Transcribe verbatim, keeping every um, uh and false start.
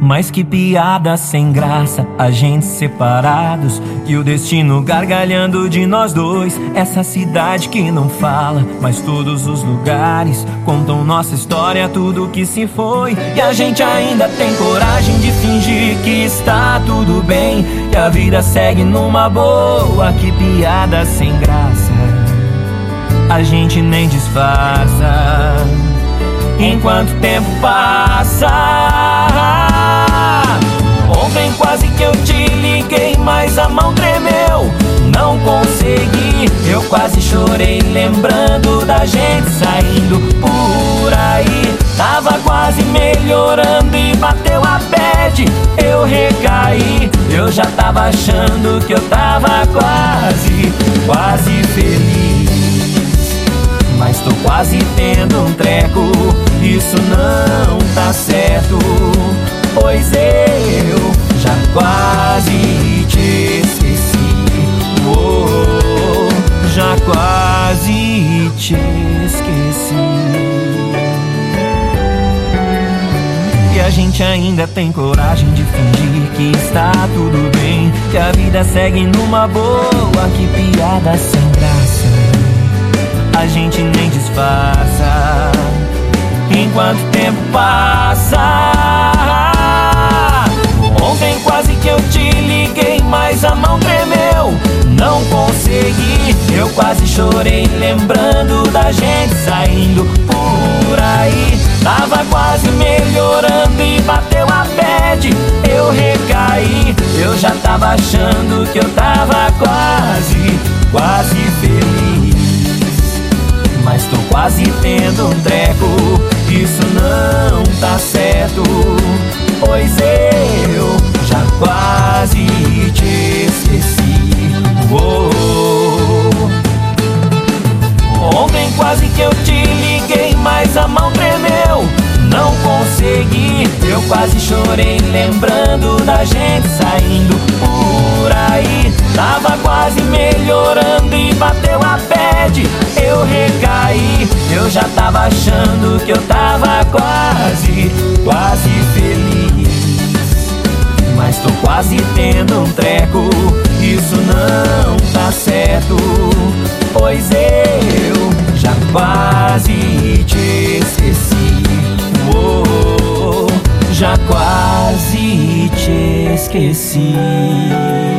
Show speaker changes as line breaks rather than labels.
Mas que piada sem graça, a gente separados e o destino gargalhando de nós dois. Essa cidade que não fala, mas todos os lugares contam nossa história, tudo que se foi. E a gente ainda tem coragem de fingir que está tudo bem, que a vida segue numa boa. Que piada sem graça, a gente nem disfarça enquanto o tempo passa. Ontem quase que eu te liguei, mas a mão tremeu, não consegui. Eu quase chorei lembrando da gente saindo por aí. Tava quase melhorando e bateu a bad, eu recaí. Eu já tava achando que eu tava quase, quase feliz, mas tô quase tendo um treco. Isso não tá certo, pois eu já quase te esqueci. Oh, já quase te esqueci. E a gente ainda tem coragem de fingir que está tudo bem, que a vida segue numa boa. Que piada sem graça, a gente nem disfarça enquanto o tempo passa. Ontem quase que eu te liguei, mas a mão tremeu, não consegui. Eu quase chorei lembrando da gente saindo por aí. Tava quase melhorando e bateu a bad, eu recaí. Eu já tava achando que eu tava quase, quase feliz, mas tô quase tendo um treco. Isso não tá certo, pois eu já quase te esqueci. Oh, ontem quase que eu te liguei, mas a mão tremeu, não consegui. Eu quase chorei lembrando da gente saindo por aí. Tava quase melhorando e bateu a bad, eu recaí. Eu já tava achando que eu tava quase, quase feliz, mas tô quase tendo um treco. Isso não tá certo, pois eu já quase te esqueci. Oh, já quase te esqueci.